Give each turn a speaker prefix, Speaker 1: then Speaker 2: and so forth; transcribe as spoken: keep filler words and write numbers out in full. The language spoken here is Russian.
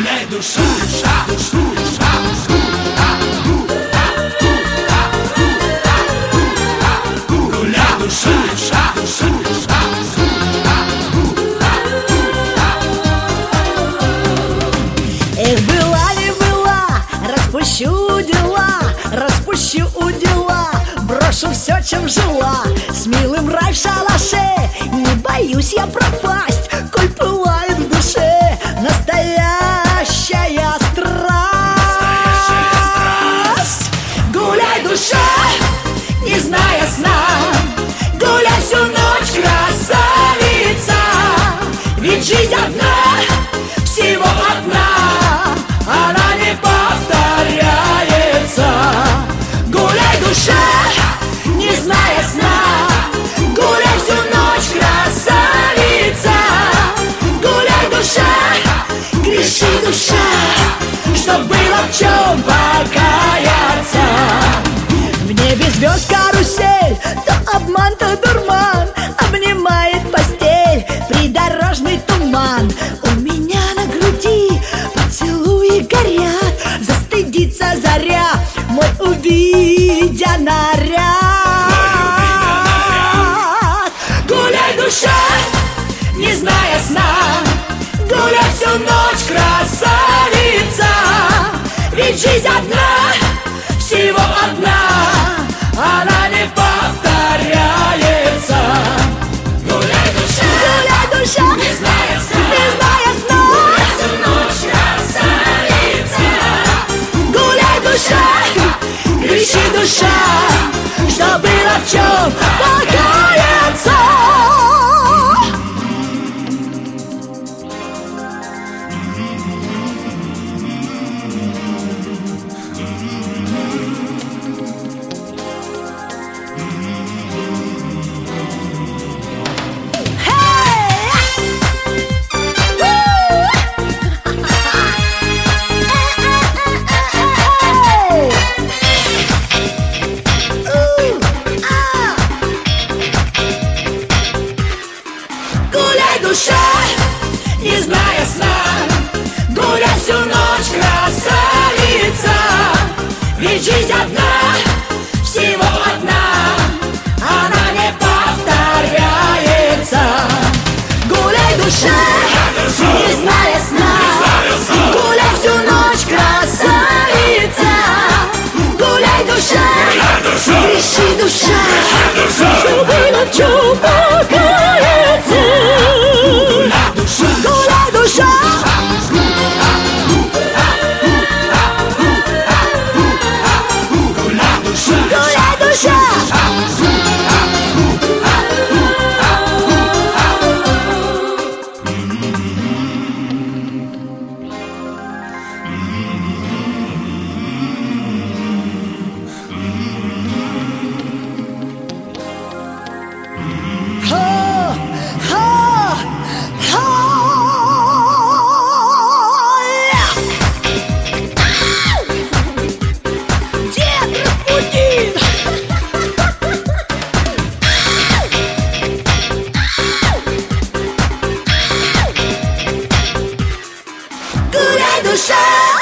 Speaker 1: Гуляй, душа, душа, душа, душа, гуляй, душа, душа, душа, душа.
Speaker 2: Эх, была ли была, распущу дела, распущу дела, брошу все, чем жила, с милым рай в шалаше. Не боюсь я пропасть, коль пылает в душе настоящая страсть. Гуляй, душа, не зная сна, гуляй всю ночь, красавица, ведь жизнь одна, всего одна, она не повторяется. Гуляй, душа, не зная сна, гуляй всю ночь, красавица. Гуляй, душа, греши, душа, чтоб было в чем покаяться. В небе звезд карусель, то обман, то дурман, обнимает постель придорожный туман. У меня на груди поцелуи горят, застыдится заря, мой увидя наряд. Гуляй, душа, не зная сна, гуляй всю ночь, красавица, ведь жизнь одна, всего одна, она не повторяется. Гуляй, душа, гуляй, душа, не зная сна, не зная сна, гуляй всю ночь, красавица. Гуляй, душа, греши, душа, что было в чем покаяться. Душа, не зная сна, гуляй всю ночь, красавица, ведь жизнь одна, всего одна, она не повторяется. Гуляй, душа, не зная сна, гуляй всю ночь, красавица. Гуляй, душа, греши, душа, что было в чем покаяться. Гуляй, душа, гуляй, душа, гуляй, душа. Душа.